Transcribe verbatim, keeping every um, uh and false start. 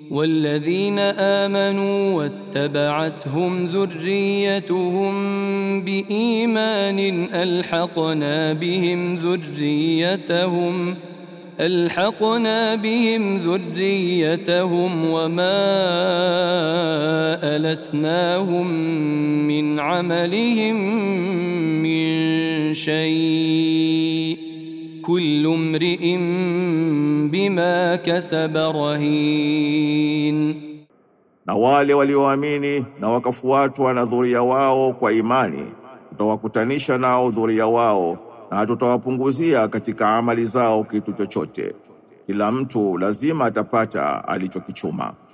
والذين آمنوا واتبعتهم ذريتهم بإيمان ألحقنا بهم ذريتهم ألحقنا بهم ذريتهم وما ألتناهم من عملهم من شيء كل امرئ بما كسب رهين. Na wale walioamini na wakafuatwa na dhuria wao kwa imani, tutawakutanisha nao dhuria wao na tutawapunguzia katika amali zao kitu chochote. Kila mtu lazima atapata alichokichuma.